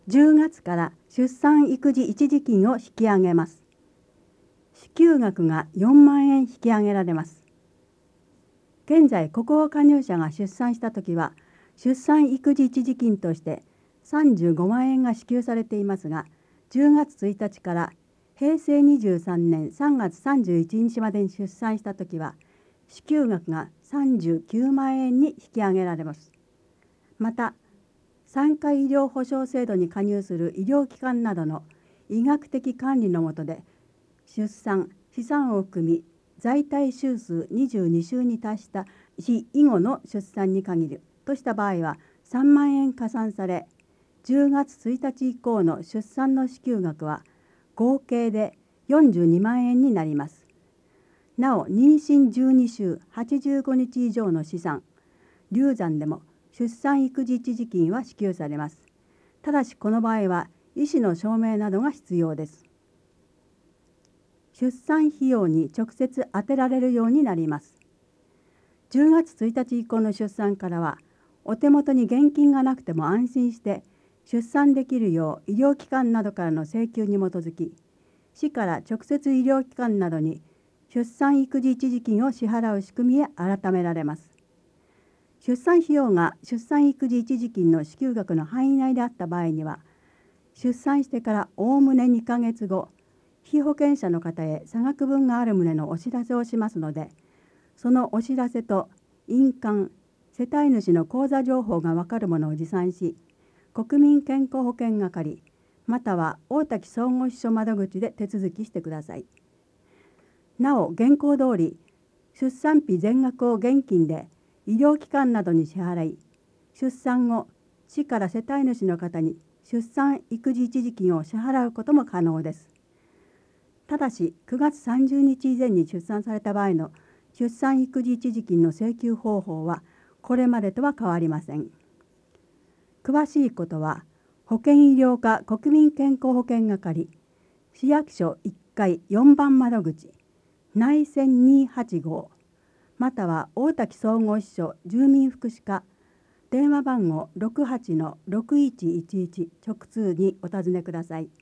10月から出産育児一時金を引き上げます。支給額が4万円引き上げられます。現在、国保加入者が出産したときは、出産育児一時金として35万円が支給されていますが、10月1日から平成23年3月31日までに出産したときは、支給額が39万円に引き上げられます。また、産科医療保障制度に加入する医療機関などの医学的管理の下で、出産・資産を含み在胎週数22週に達した死以後の出産に限るとした場合は3万円加算され、10月1日以降の出産の支給額は合計で42万円になります。なお、妊娠12週85日以上の死産・流産でも出産育児一時金は支給されます。ただしこの場合は医師の証明などが必要です。出産費用に直接充てられるようになります。10月1日以降の出産からは、お手元に現金がなくても安心して出産できるよう医療機関などからの請求に基づき、市から直接医療機関などに出産育児一時金を支払う仕組みへ改められます。出産費用が出産育児一時金の支給額の範囲内であった場合には、出産してからおおむね2ヶ月後、被保険者の方へ差額分がある旨のお知らせをしますので、そのお知らせと印鑑、世帯主の口座情報がわかるものを持参し、国民健康保険係または大滝総合支所窓口で手続きしてください。なお、現行通り出産費全額を現金で医療機関などに支払い、出産後、市から世帯主の方に出産育児一時金を支払うことも可能です。ただし、9月30日以前に出産された場合の出産育児一時金の請求方法はこれまでとは変わりません。詳しいことは、保健医療課国民健康保険係、市役所1階4番窓口、内線285、または大滝総合支所住民福祉課、電話番号68-6111直通にお尋ねください。